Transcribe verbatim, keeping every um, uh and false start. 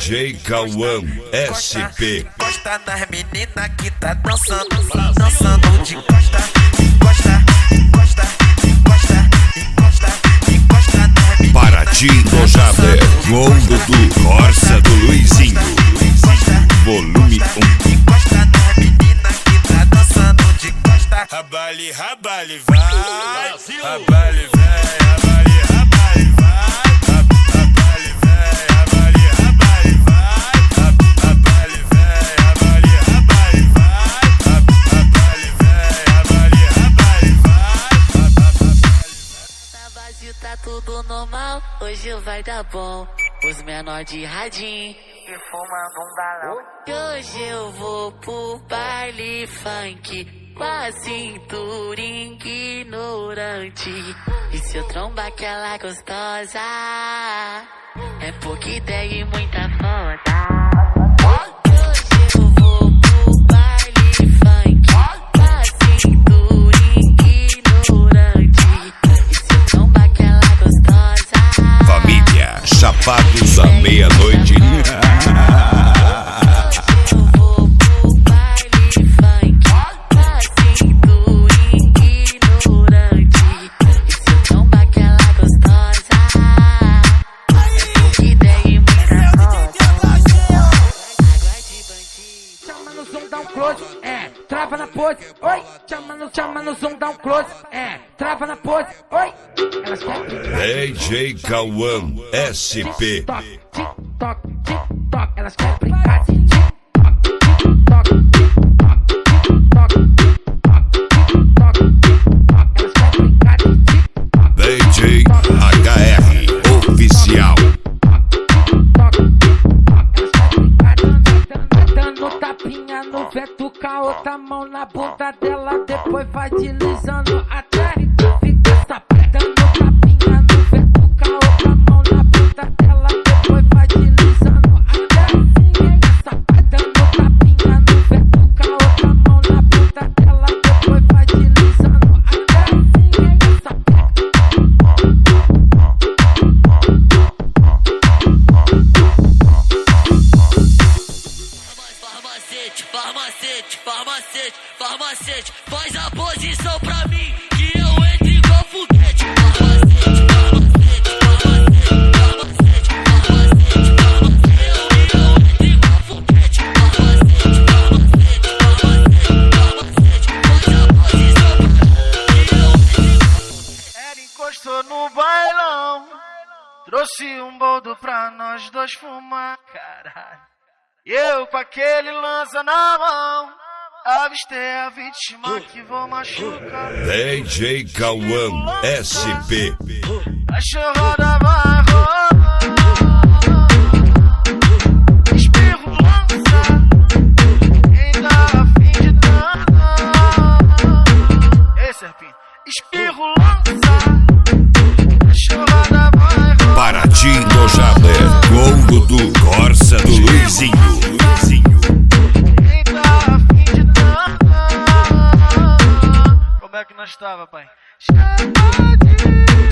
J Cauã S P. Encosta nas meninas que tá dançando, dançando de costa. Encosta, encosta, encosta, encosta, encosta nas meninas. Paraty do Jader, Gondo do Corsa do Luizinho. Volume um. Encosta nas meninas que tá dançando de costa. Rabale, rabale, vai. Rabale, vai, rabale, rabale, vai. Rabale, vai, rabale, rabale, vai. Rabale, vai, rabale, rabale, vai. Rabale, vai, rabale, rabale, vai. Tá vazio, tá tudo normal, hoje vai dar bom. Os menor de radinho E fumando um balão. e hoje eu vou pro baile funk com a cintura ignorante. E se eu trombar aquela gostosa, é pouca ideia e muita foda. Hoje eu vou pro baile funk com a cintura ignorante. E se eu trombar aquela gostosa, Família Chapados à meia-noite. Chama no som, dá um close, é, trava na pose, oi. Chama no, chama no som, dá um close, é, trava na pose, oi. Elas querem D J Cauã S P. TikTok, TikTok, TikTok. Elas querem brincar de TikTok, TikTok, TikTok, TikTok, TikTok, TikTok. Elas querem brincar de TikTok. D J H R Oficial. Dando tapinha no vento com a outra mão na bunda dela, depois vai deslizando até fica sapata. Dando tapinha no vento com a outra mão na bunda dela, depois vai deslizando até fica sapata. Dando tapinha no vento com a outra mão na bunda dela, depois vai deslizando até fica sapata. Farmacete, farmacete, farmacete, farmacete, faz a posição pra mim que eu entro igual foguete. Farmacete, farmacete, farmacete, farmacete, farmacete, farmacete, eu, eu entro igual foguete. Farmacete, farmacete, farmacete, farmacete, faz a posição pra mim que eu entro igual. Ela encostou no bailão, trouxe um boldo pra nós dois fumar, caralho. E eu com aquele lança na mão, avistei a vítima que vou machucar. D J Cauã S P. Cachorrada vai rolar, espirro lança, quem tá afim de danar. Ei, Serpinho, espirro lança, cachorrada vai rolar. Paraty do Jader, Gondo do Corsa do Luizinho. Quem tá afim de danar. Como é que nós tava, pai? Chapadinho.